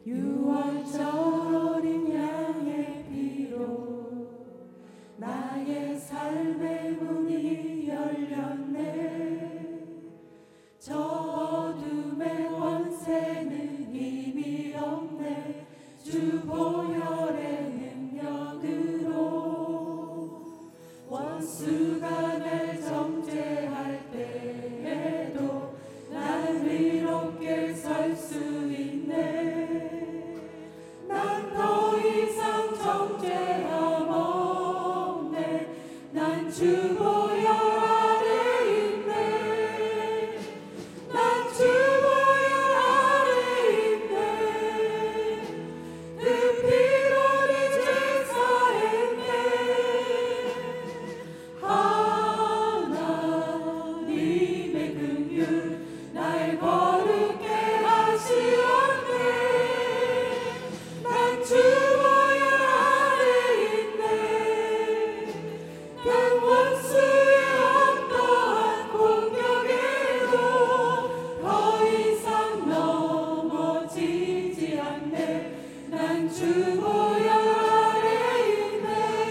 6월절 어린 양의 피로 나의 삶의 문이 열렸네. 저 어둠의 권세는 힘이 없네. 주 보혈의 능력으로 원수가 날 정죄할 때에도 난 위롭게 설 수 있네. 난 더 이상 정죄함 없네. 난 주 보혈 아래 있네. 난 주 보혈 아래 있네. 그 피로 내 죄 사했네. 하나님의 긍휼 날 거룩게 하시었네. 난 주 보혈 아래 있네. 난 원수의 어떠한 공격에도 더 이상 넘어지지 않네. 난 주 보혈 아래 있네.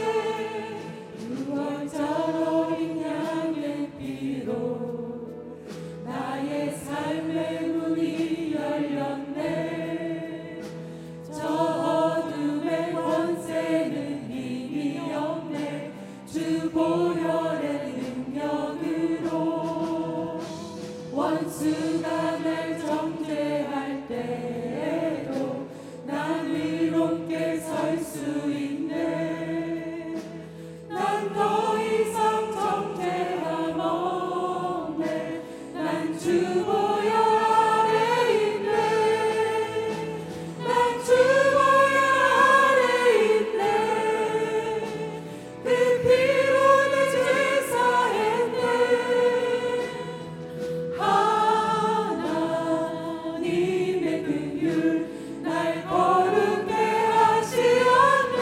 6월절 어린 양의 피로 나의 삶의 문이 열렸네. 저 어둠의 권세는 힘이 없네. 주 보혈의 능력으로 원수가 날 정죄할 때에도 난 위롭게 설 수 있네. 난 더 이상 정죄함 없네. 난 주 보혈 아래 있네. 난 주 보혈 아래 있네. 그 피로 내 죄 사했네. 하나님의 긍휼 날 거룩게 하시었네.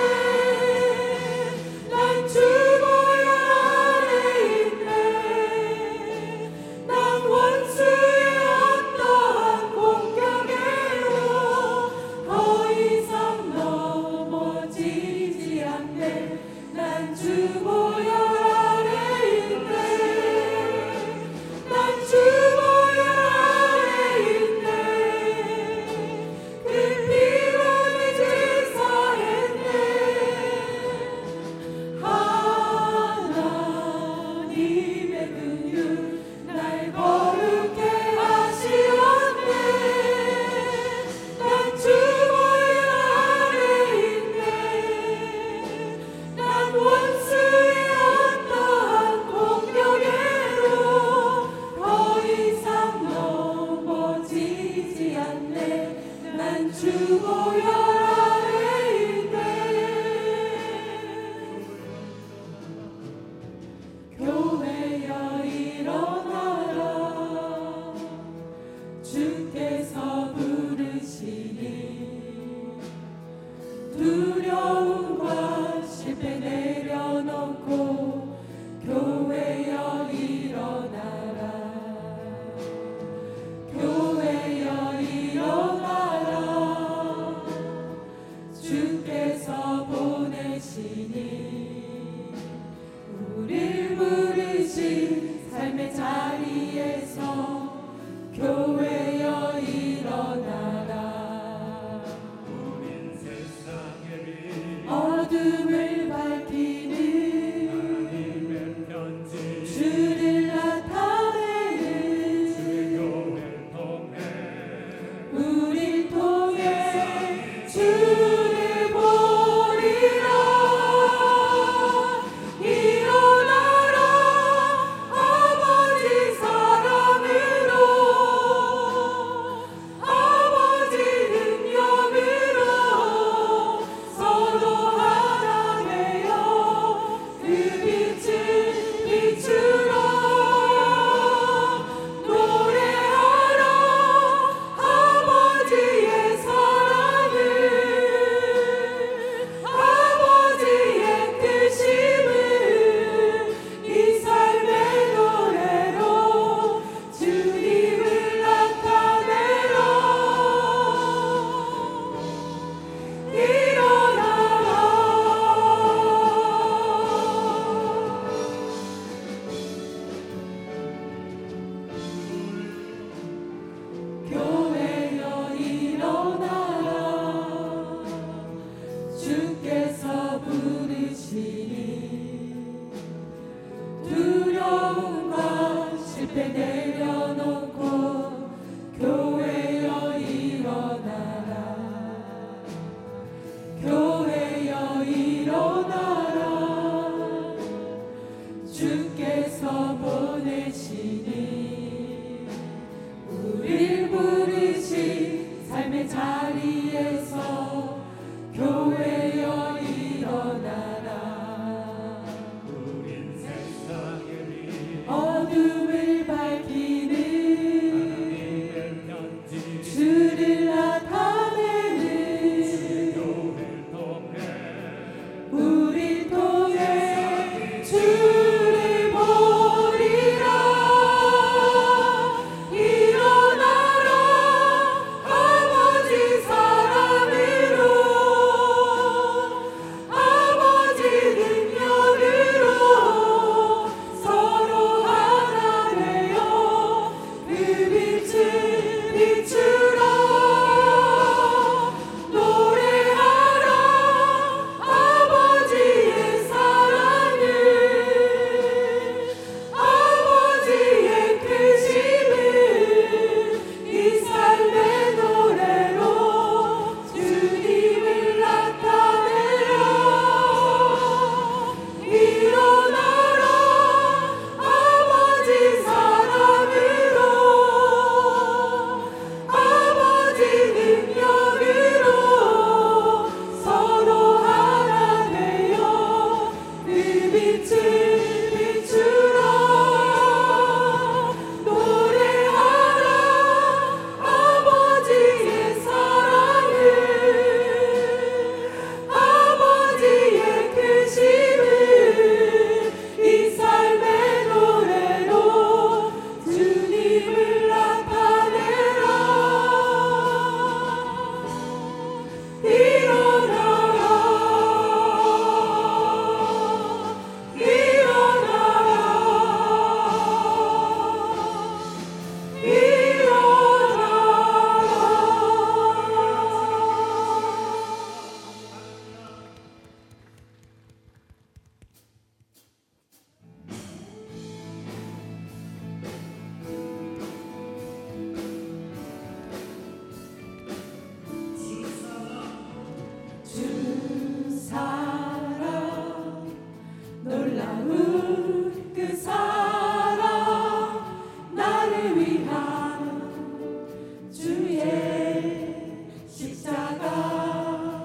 난 주 보혈 아래 있네. 난 원수의 어떠한 공격에도 더 이상 넘어지지 않네. 난 주 보혈 아래 있네. 난 주 보혈 아래 있네. 그 피로 내 죄 사했네. 하나님의 긍휼 날 거룩게 하시었네. 난 주 보혈 아래 있네. 난 원수의 어떠한 공격에도 더 이상 넘어지지 않네. 난 주 보혈 아래 있네. 교회여 일어나라. 주께서 부르시니 두려움과 실패 내려놓고 교회여 일어나라. 교회여 일어나라. 주께서 보내시니 우릴 부르신 삶의 자리에서 교회여 일어나라. 우린 세상의 빛 어둠을 밝히는 하나님의 편지 주를 나타내는 주의 교회 통해 우릴 통해 주를 보리라. 일어나라 아버지 사랑으로 아버지 능력으로 서로 하나 자리에서 교회여 일어나라. 우린 세상의 빛 어둠을 밝히는 하나님의 편지 주를 나타내는 교회를 통해 우리 통해 주를 보리라. 일어나라 아버지 사랑으로 아버지 능력으로 서로 하나 되어 그 빛을 비추라. 노래하라 아버지의 사랑을 아버지의 크심을 이 삶의 노래로 주님을 나타내라. 일어나라 아버지 사랑으로 아버지 능력으로 서로 하나 되어 그 빛을 비추라. 노래하라 아버지의 사랑을 아버지의 크심을 이 삶의 노래로 주님을 나타내라. 일어나라 주 사랑 놀라운 그 사랑 나를 위한 주의 십자가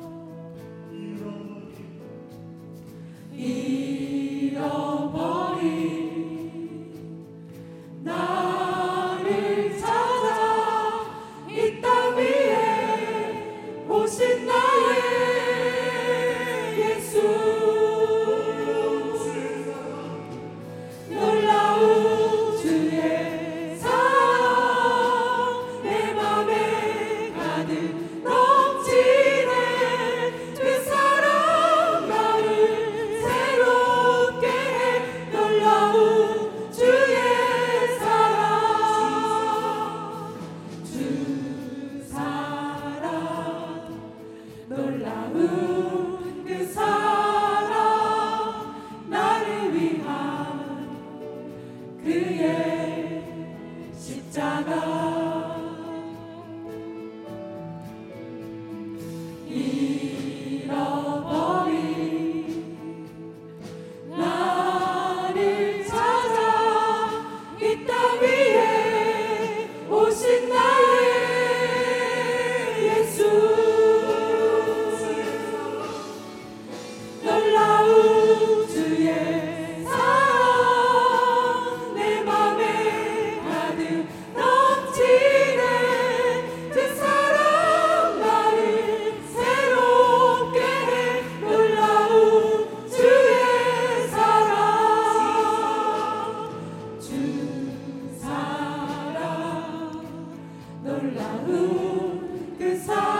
잃어버린 나를 찾아 이 땅 위에 오신 나의 예수. 놀라운 주의 사랑 내 맘에 가득 넘치네. 그 사랑 나를 새롭게 해. 놀라운 주의 사랑 주 사랑 놀라운 그 사랑 나를 위한 그의 십자가 잃어버린 나를 찾아 이 땅 위에 오신 나의 예수. 놀라운 주의 사랑 내 맘에 가득 넘치네. 그 사랑 나를 새롭게 해. 놀라운 주의 사랑 주 사랑 놀라운 그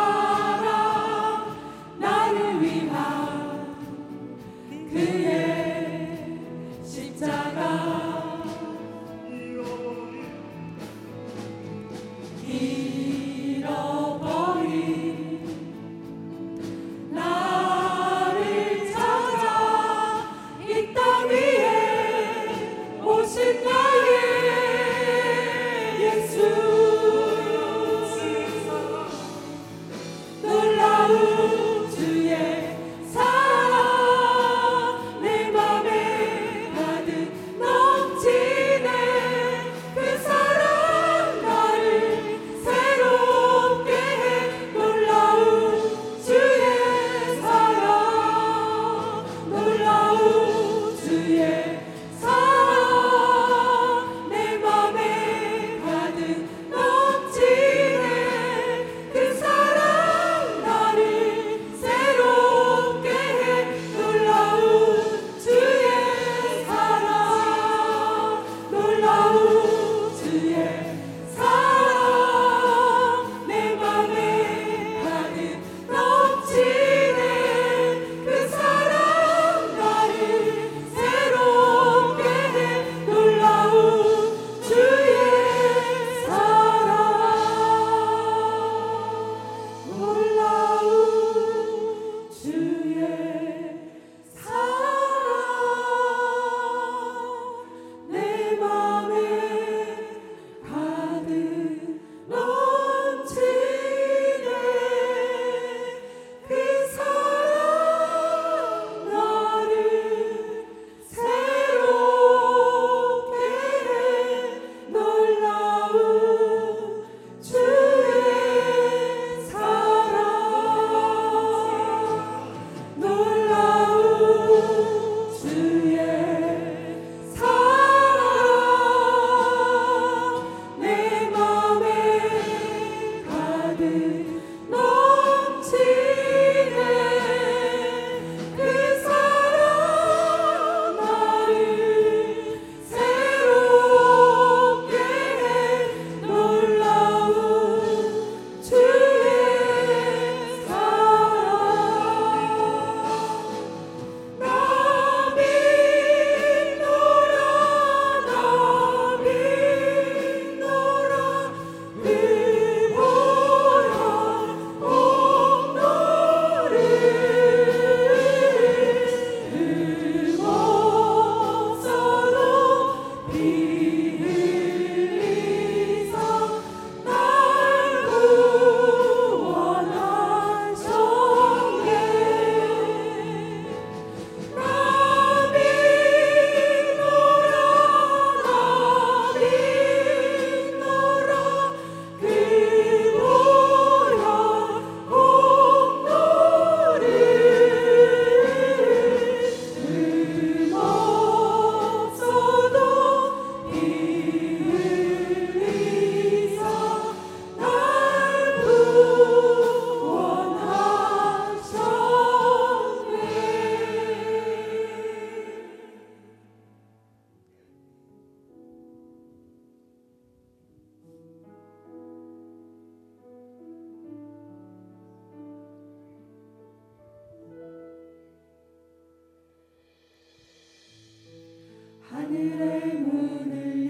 사랑 나를 위한 그의 십자가 잃어버린 나를 찾아 이 땅 위에 오신 나의 예수. 놀라운 주의 사랑 내 맘에 가득 넘치네. 그 사랑 나를 새롭게 해. 하늘의 문을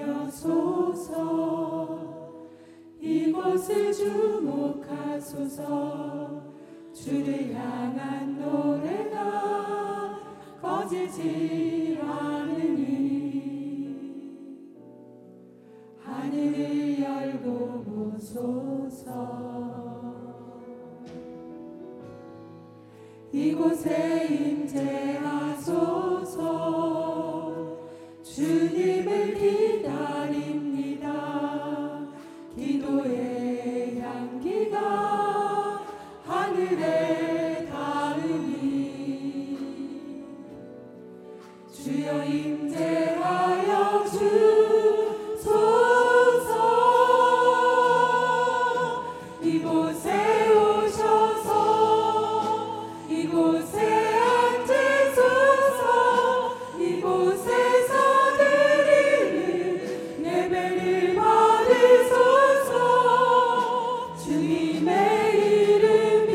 여소서. 이곳을 주목하소서. 주를 향한 노래가 꺼지지 않으니 하늘을 열고 보소서. 이곳에 임재하소서. 주님을 기다립니다. 기도의 향기가 하늘에 닿으니 주여 임재하여 주소서. 이곳에 오셔서 이곳에 앉으소서. 이곳에서 드리는 예배를 받으소서. 주님의 이름이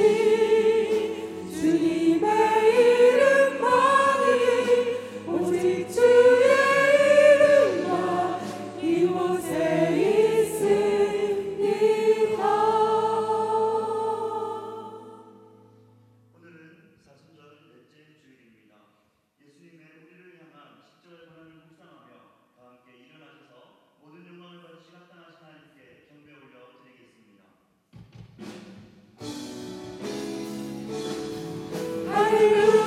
주님의 이름만이 오직 주의 이름만 이곳에 있습니다. 오늘은 사순절 넷째 주일입니다. 예수님의 우리를 향한 십자가의 고난을 묵상하며 다 함께 일어나셔서 모든 영광을 받으시 합당하신 하나님께 경배 올려 드리겠습니다. 할렐루야.